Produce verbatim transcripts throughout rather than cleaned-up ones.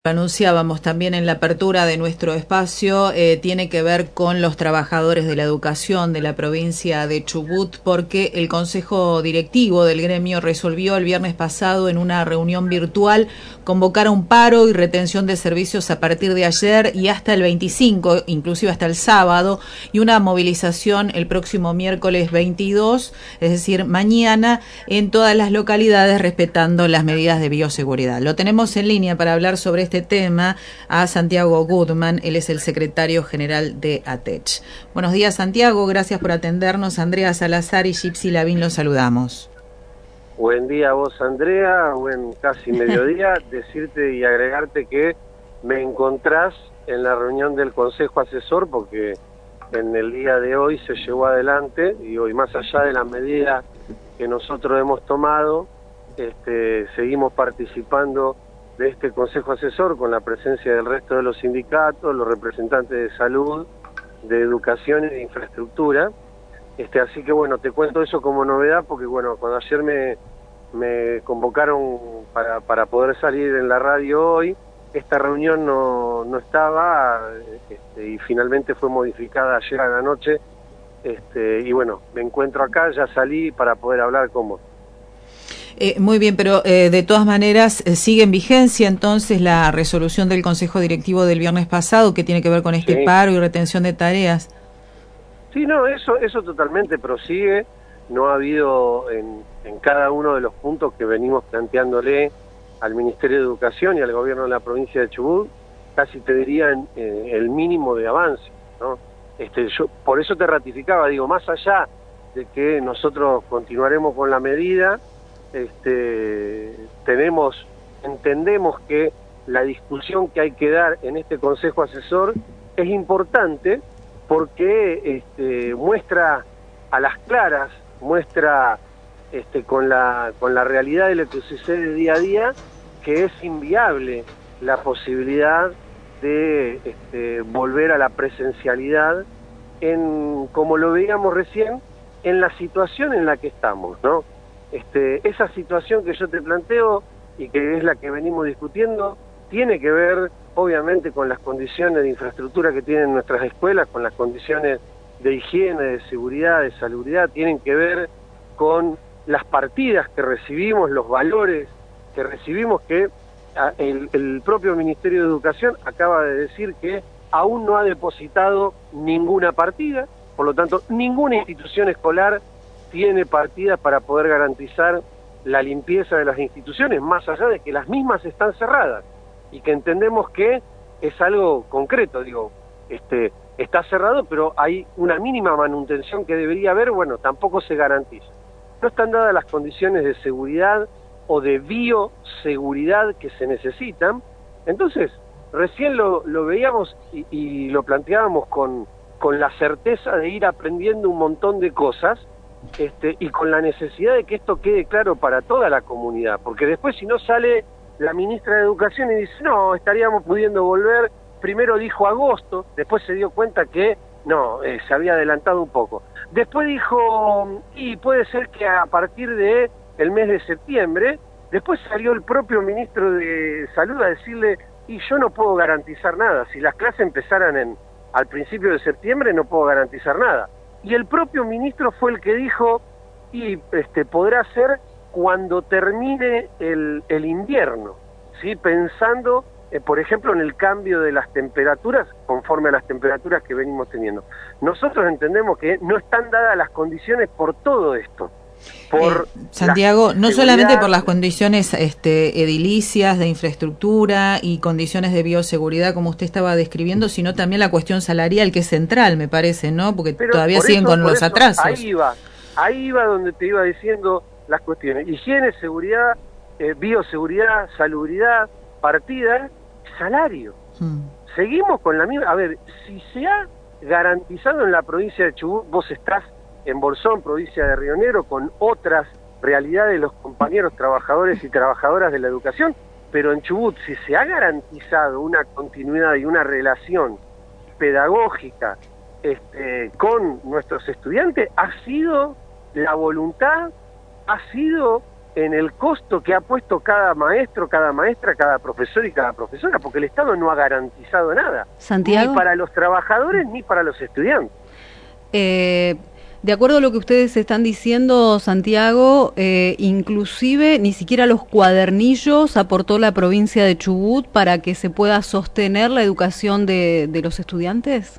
Lo anunciábamos también en la apertura de nuestro espacio, eh, tiene que ver con los trabajadores de la educación de la provincia de Chubut, porque el Consejo Directivo del gremio resolvió el viernes pasado en una reunión virtual convocar a un paro y retención de servicios a partir de ayer y hasta el veinticinco, inclusive hasta el sábado, y una movilización el próximo miércoles veintidós, es decir, mañana, en todas las localidades respetando las medidas de bioseguridad. Lo tenemos en línea para hablar sobre este tema a Santiago Goodman, él es el secretario general de ATECH. Buenos días, Santiago, gracias por atendernos. Andrea Salazar y Gypsy Lavín los saludamos. Buen día a vos, Andrea, buen casi mediodía. Decirte y agregarte que me encontrás en la reunión del Consejo Asesor, porque en el día de hoy se llevó adelante, y hoy más allá de las medidas que nosotros hemos tomado, este, seguimos participando de este Consejo Asesor con la presencia del resto de los sindicatos, los representantes de salud, de educación y de infraestructura. Este, así que bueno, te cuento eso como novedad porque bueno, cuando ayer me, me convocaron para, para poder salir en la radio hoy, esta reunión no, no estaba este, y finalmente fue modificada ayer a la noche. Este, y bueno, me encuentro acá, ya salí para poder hablar con vos. Eh, muy bien, pero eh, de todas maneras eh, sigue en vigencia entonces la resolución del Consejo Directivo del viernes pasado que tiene que ver con este Sí. paro y retención de tareas. Sí, no, eso eso totalmente prosigue. No ha habido en, en cada uno de los puntos que venimos planteándole al Ministerio de Educación y al gobierno de la provincia de Chubut, casi te diría eh, el mínimo de avance, ¿no? Este, yo por eso te ratificaba, digo, más allá de que nosotros continuaremos con la medida, este, tenemos, entendemos que la discusión que hay que dar en este Consejo Asesor es importante porque este, muestra a las claras, muestra este, con la con la realidad de lo que sucede día a día, que es inviable la posibilidad de este, volver a la presencialidad en, como lo veíamos recién, en la situación en la que estamos, ¿no? Este, esa situación que yo te planteo y que es la que venimos discutiendo tiene que ver obviamente con las condiciones de infraestructura que tienen nuestras escuelas, con las condiciones de higiene, de seguridad, de salubridad, tienen que ver con las partidas que recibimos, los valores que recibimos, que el, el propio Ministerio de Educación acaba de decir que aún no ha depositado ninguna partida, por lo tanto ninguna institución escolar tiene partidas para poder garantizar la limpieza de las instituciones, más allá de que las mismas están cerradas y que entendemos que es algo concreto, digo, este, está cerrado, pero hay una mínima manutención que debería haber, bueno, tampoco se garantiza. No están dadas las condiciones de seguridad o de bioseguridad que se necesitan. Entonces, recién lo, lo veíamos y, y lo planteábamos con, con la certeza de ir aprendiendo un montón de cosas, Este, y con la necesidad de que esto quede claro para toda la comunidad, porque después si no sale la ministra de Educación y dice, no, estaríamos pudiendo volver, primero dijo agosto, después se dio cuenta que no, eh, se había adelantado un poco, después dijo, y puede ser que a partir de el mes de septiembre, después salió el propio ministro de Salud a decirle, y yo no puedo garantizar nada, si las clases empezaran en, al principio de septiembre no puedo garantizar nada. Y el propio ministro fue el que dijo, y este podrá ser cuando termine el, el invierno, ¿sí? Pensando, eh, por ejemplo, en el cambio de las temperaturas, conforme a las temperaturas que venimos teniendo. Nosotros entendemos que no están dadas las condiciones por todo esto. Por eh, Santiago, no solamente por las condiciones este, edilicias, de infraestructura y condiciones de bioseguridad, como usted estaba describiendo, sino también la cuestión salarial, que es central, me parece, ¿no? Porque Pero todavía por siguen eso, con por los eso, atrasos. Ahí iba, ahí iba donde te iba diciendo las cuestiones. Higiene, seguridad, eh, bioseguridad, salubridad, partida, salario. Hmm. Seguimos con la misma... A ver, si se ha garantizado en la provincia de Chubut, vos estás en Bolsón, provincia de Río Negro, con otras realidades de los compañeros trabajadores y trabajadoras de la educación, pero en Chubut, si se ha garantizado una continuidad y una relación pedagógica este, con nuestros estudiantes, ha sido la voluntad, ha sido en el costo que ha puesto cada maestro, cada maestra, cada profesor y cada profesora, porque el Estado no ha garantizado nada, Santiago, ni para los trabajadores ni para los estudiantes. Eh, de acuerdo a lo que ustedes están diciendo, Santiago, eh, inclusive ni siquiera los cuadernillos aportó la provincia de Chubut para que se pueda sostener la educación de, de los estudiantes.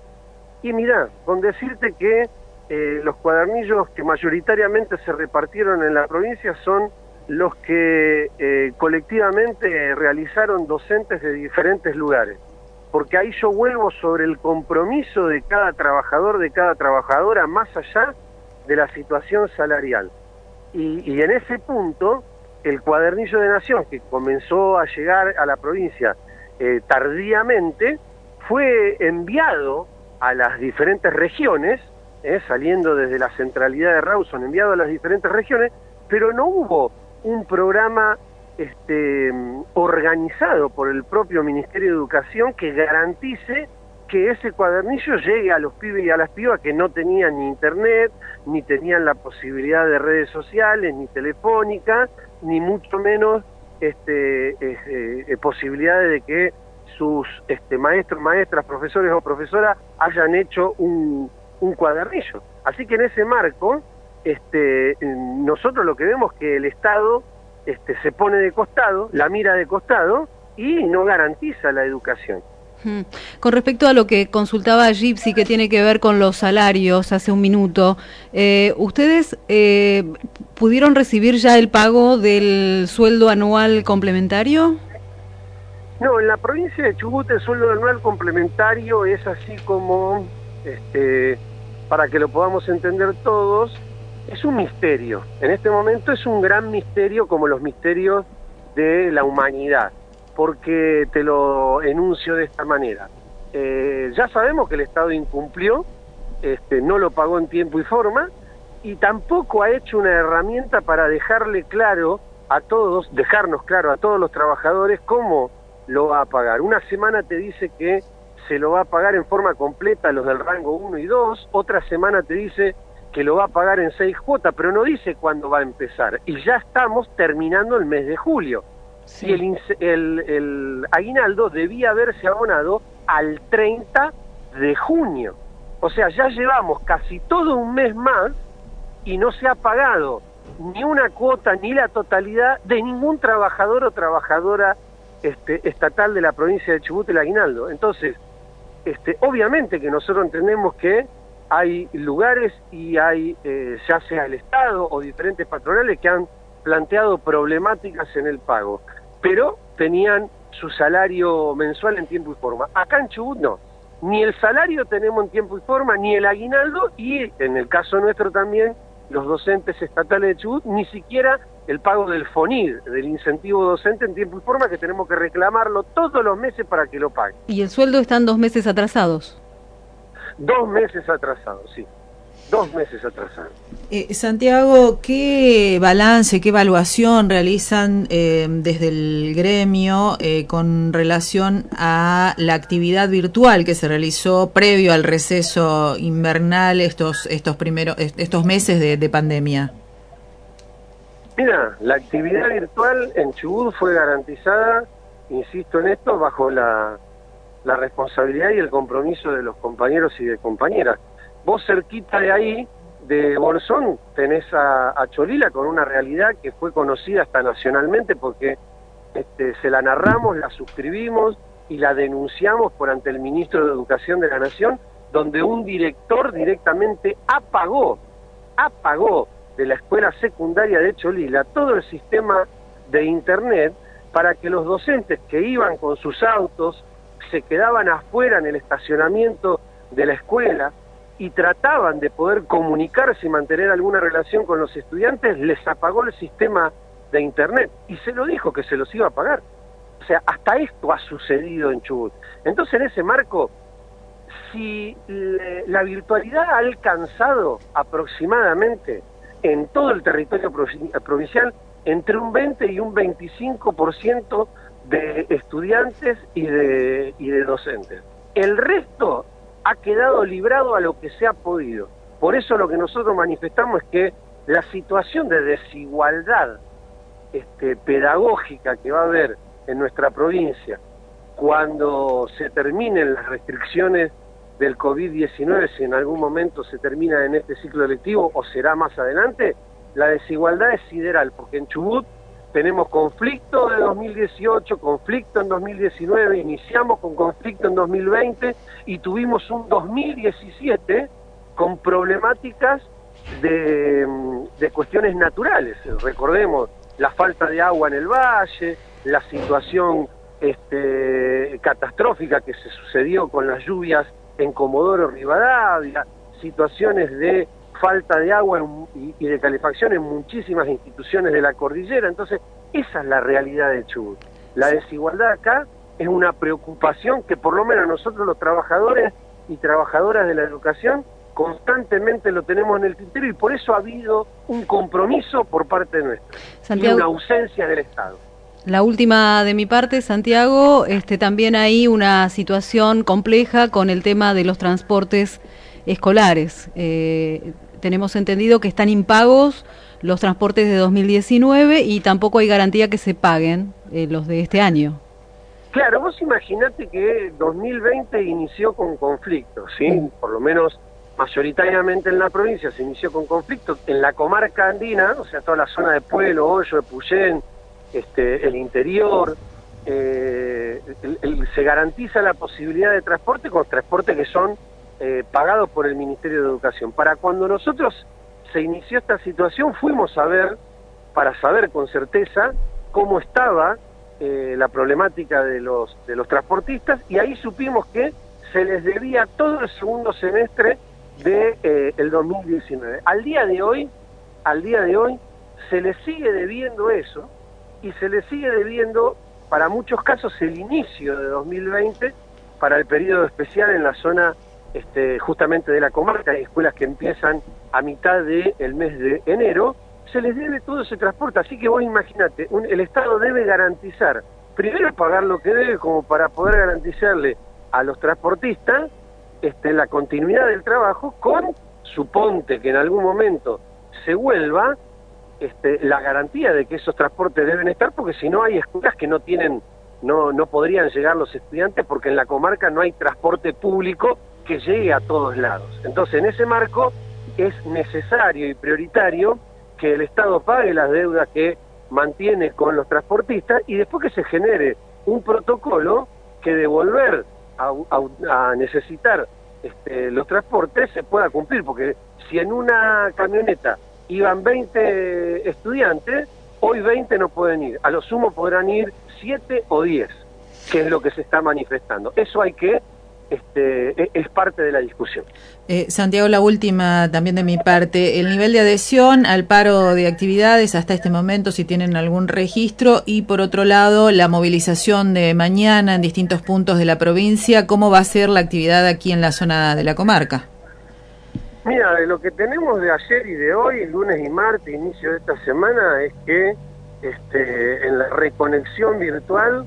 Y mirá, con decirte que eh, los cuadernillos que mayoritariamente se repartieron en la provincia son los que eh, colectivamente realizaron docentes de diferentes lugares. Porque ahí yo vuelvo sobre el compromiso de cada trabajador, de cada trabajadora, más allá de la situación salarial. Y, y en ese punto, el cuadernillo de Nación, que comenzó a llegar a la provincia eh, tardíamente, fue enviado a las diferentes regiones, eh, saliendo desde la centralidad de Rawson, enviado a las diferentes regiones, pero no hubo un programa Este, organizado por el propio Ministerio de Educación que garantice que ese cuadernillo llegue a los pibes y a las pibas que no tenían ni internet, ni tenían la posibilidad de redes sociales, ni telefónicas, ni mucho menos este, eh, eh, posibilidades de que sus este, maestros, maestras, profesores o profesoras hayan hecho un, un cuadernillo. Así que en ese marco, este, nosotros lo que vemos es que el Estado Este, se pone de costado, la mira de costado y no garantiza la educación. Hmm. Con respecto a lo que consultaba Gypsy, que tiene que ver con los salarios hace un minuto, eh, ¿ustedes eh, pudieron recibir ya el pago del sueldo anual complementario? No, en la provincia de Chubut el sueldo anual complementario es así como, este, para que lo podamos entender todos, es un misterio. En este momento es un gran misterio, como los misterios de la humanidad, porque te lo enuncio de esta manera. Eh, ya sabemos que el Estado incumplió, este, no lo pagó en tiempo y forma, y tampoco ha hecho una herramienta para dejarle claro a todos, dejarnos claro a todos los trabajadores cómo lo va a pagar. Una semana te dice que se lo va a pagar en forma completa a los del rango uno y dos, otra semana te dice que lo va a pagar en seis cuotas, pero no dice cuándo va a empezar. Y ya estamos terminando el mes de julio. Sí. Y el, el, el aguinaldo debía haberse abonado al treinta de junio. O sea, ya llevamos casi todo un mes más y no se ha pagado ni una cuota ni la totalidad de ningún trabajador o trabajadora este, estatal de la provincia de Chubut el aguinaldo. Entonces, este, obviamente que nosotros entendemos que hay lugares y hay, eh, ya sea el Estado o diferentes patronales que han planteado problemáticas en el pago, pero tenían su salario mensual en tiempo y forma. Acá en Chubut no, ni el salario tenemos en tiempo y forma, ni el aguinaldo, y en el caso nuestro también, los docentes estatales de Chubut, ni siquiera el pago del FONID, del incentivo docente en tiempo y forma, que tenemos que reclamarlo todos los meses para que lo paguen. ¿Y el sueldo están dos meses atrasados? Dos meses atrasados, sí. Dos meses atrasados. Eh, Santiago, ¿qué balance, qué evaluación realizan eh, desde el gremio eh, con relación a la actividad virtual que se realizó previo al receso invernal estos estos primeros estos meses de, de pandemia? Mira, la actividad virtual en Chubut fue garantizada, insisto en esto, bajo la la responsabilidad y el compromiso de los compañeros y de compañeras. Vos cerquita de ahí, de Bolsón, tenés a, a Cholila con una realidad que fue conocida hasta nacionalmente porque este, se la narramos, la suscribimos y la denunciamos por ante el ministro de Educación de la Nación, donde un director directamente apagó, apagó de la escuela secundaria de Cholila todo el sistema de internet para que los docentes que iban con sus autos se quedaban afuera en el estacionamiento de la escuela y trataban de poder comunicarse y mantener alguna relación con los estudiantes, les apagó el sistema de internet y se lo dijo que se los iba a pagar. O sea, hasta esto ha sucedido en Chubut. Entonces, en ese marco, si le, la virtualidad ha alcanzado aproximadamente en todo el territorio provincial entre un veinte y un veinticinco por ciento de estudiantes y de, y de docentes. El resto ha quedado librado a lo que se ha podido. Por eso lo que nosotros manifestamos es que la situación de desigualdad este, pedagógica que va a haber en nuestra provincia cuando se terminen las restricciones del COVID diecinueve, si en algún momento se termina en este ciclo electivo o será más adelante, la desigualdad es sideral, porque en Chubut tenemos conflicto de dos mil dieciocho, conflicto en dos mil diecinueve, iniciamos con conflicto en dos mil veinte y tuvimos un dos mil diecisiete con problemáticas de, de cuestiones naturales. Recordemos la falta de agua en el valle, la situación este, catastrófica que se sucedió con las lluvias en Comodoro Rivadavia, situaciones de falta de agua y, y de calefacción en muchísimas instituciones de la cordillera. Entonces, esa es la realidad de Chubut. La desigualdad acá es una preocupación que por lo menos nosotros los trabajadores y trabajadoras de la educación constantemente lo tenemos en el tintero y por eso ha habido un compromiso por parte nuestra Santiago, y una ausencia del Estado. La última de mi parte, Santiago, este, también hay una situación compleja con el tema de los transportes escolares. Eh, tenemos entendido que están impagos los transportes de dos mil diecinueve y tampoco hay garantía que se paguen eh, los de este año. Claro, vos imaginate que dos mil veinte inició con conflictos, ¿sí? Mm. Por lo menos mayoritariamente en la provincia se inició con conflictos. En la comarca andina, o sea, toda la zona de Pueblo, Hoyo, de Puyén, este, el interior, eh, el, el, se garantiza la posibilidad de transporte con transportes que son eh, pagados por el Ministerio de Educación. Para cuando nosotros se inició esta situación, fuimos a ver, para saber con certeza cómo estaba eh, la problemática de los, de los transportistas, y ahí supimos que se les debía todo el segundo semestre de eh, el dos mil diecinueve. Al día de hoy, al día de hoy, se les sigue debiendo eso, y se les sigue debiendo, para muchos casos, el inicio de dos mil veinte para el periodo especial en la zona este, justamente de la comarca. Hay escuelas que empiezan a mitad del mes de enero, se les debe todo ese transporte. Así que vos imaginate, un, el Estado debe garantizar, primero pagar lo que debe como para poder garantizarle a los transportistas este, la continuidad del trabajo con, suponte que en algún momento se vuelva, Este, la garantía de que esos transportes deben estar, porque si no hay escuelas que no tienen, no, no podrían llegar los estudiantes porque en la comarca no hay transporte público que llegue a todos lados. Entonces, en ese marco es necesario y prioritario que el Estado pague las deudas que mantiene con los transportistas y después que se genere un protocolo que de volver a, a, a necesitar este, los transportes se pueda cumplir, porque si en una camioneta iban veinte estudiantes, hoy veinte no pueden ir. A lo sumo podrán ir siete o diez, que es lo que se está manifestando. Eso hay que, este, es parte de la discusión. Eh, Santiago, la última también de mi parte. El nivel de adhesión al paro de actividades hasta este momento, si tienen algún registro, y por otro lado, la movilización de mañana en distintos puntos de la provincia, ¿cómo va a ser la actividad aquí en la zona de la comarca? Mira, de lo que tenemos de ayer y de hoy, lunes y martes, inicio de esta semana, es que este, en la reconexión virtual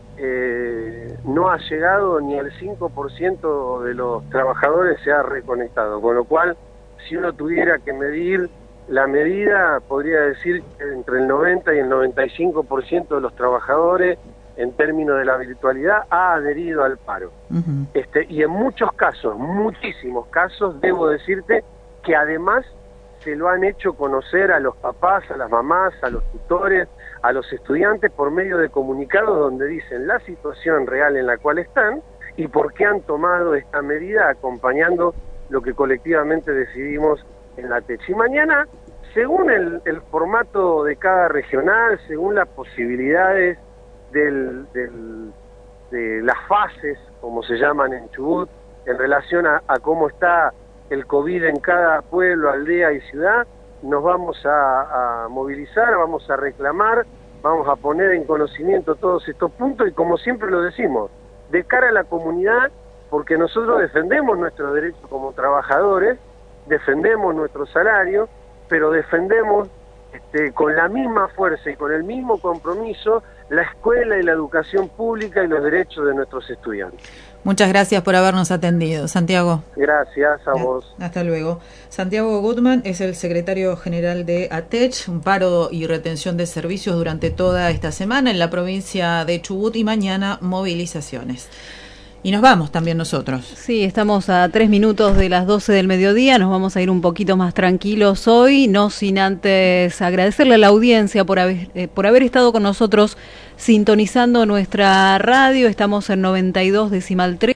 eh, no ha llegado ni el cinco por ciento de los trabajadores se ha reconectado, con lo cual, si uno tuviera que medir la medida, podría decir que entre el noventa y el noventa y cinco por ciento de los trabajadores, en términos de la virtualidad, ha adherido al paro. Uh-huh. Este, y en muchos casos, muchísimos casos, debo decirte que además se lo han hecho conocer a los papás, a las mamás, a los tutores, a los estudiantes por medio de comunicados donde dicen la situación real en la cual están y por qué han tomado esta medida acompañando lo que colectivamente decidimos en la T E C H. Y mañana, según el, el formato de cada regional, según las posibilidades Del, del, de las fases, como se llaman en Chubut, en relación a, a cómo está el COVID en cada pueblo, aldea y ciudad, nos vamos a, a movilizar, vamos a reclamar, vamos a poner en conocimiento todos estos puntos y, como siempre lo decimos, de cara a la comunidad, porque nosotros defendemos nuestros derechos como trabajadores, defendemos nuestro salario, pero defendemos este, con la misma fuerza y con el mismo compromiso la escuela y la educación pública y los derechos de nuestros estudiantes. Muchas gracias por habernos atendido, Santiago. Gracias a vos. Hasta luego. Santiago Gutman es el secretario general de ATECH, un paro y retención de servicios durante toda esta semana en la provincia de Chubut y mañana movilizaciones. Y nos vamos también nosotros. Sí, estamos a tres minutos de las doce del mediodía, nos vamos a ir un poquito más tranquilos hoy, no sin antes agradecerle a la audiencia por haber, eh, por haber estado con nosotros sintonizando nuestra radio. Estamos en noventa y dos decimal tres.